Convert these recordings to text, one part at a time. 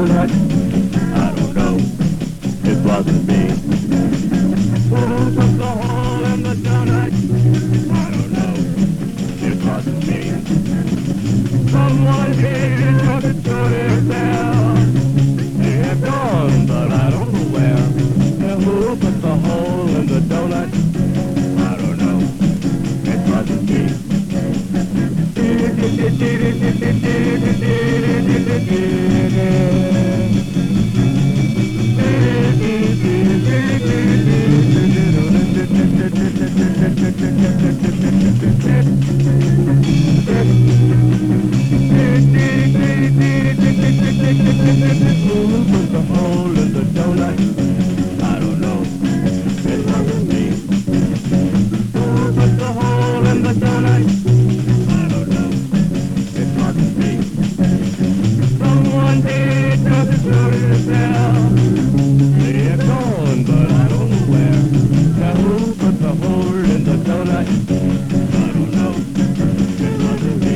donut? I don't know. It wasn't me. Who took the hole in the donut? I don't know. It wasn't me. Someone here took it to himself. They have gone, but I don't know where. And who put the hole in the donut? I don't know. It wasn't me. Who put the hole in the donut? I don't know. It wasn't me. Who put the hole in the donut? I don't know. It wasn't me. Someone did took it to himself. They're gone, but I don't know where. Now who put the hole in the donut? I don't know. It wasn't me.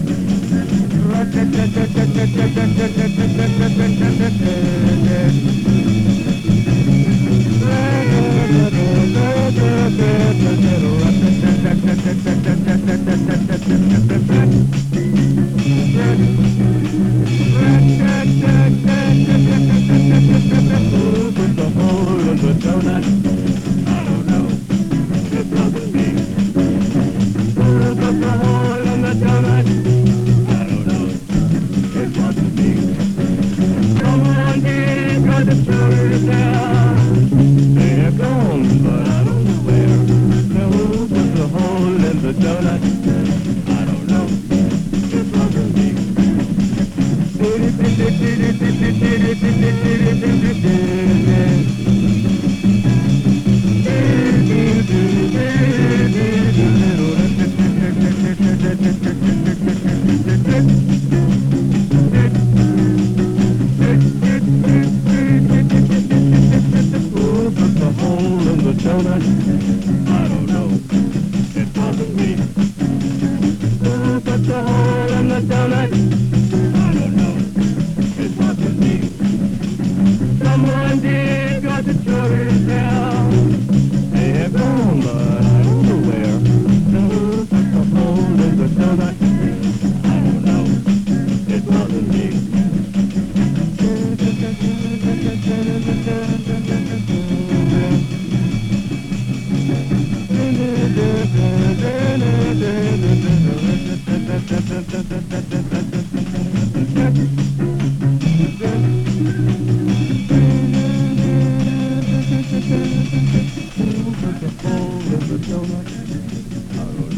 Who put the hole in the donut? I don't know. It wasn't me. Who put the hole in the donut? I don't know. It wasn't me. Someone did got the story now. They're gone, but I don't know where. Now who put the hole in the donut? I don't know. It wasn't me. Who put the hole in the donut? I don't know. It wasn't me. Who put the hole in the donut? I don't know. It wasn't me. Someone did got the jury now. They have gone, but I don't know where. Now who put the hole in the donut? I don't know. It wasn't me. Who put the hole in the donut? I don't know.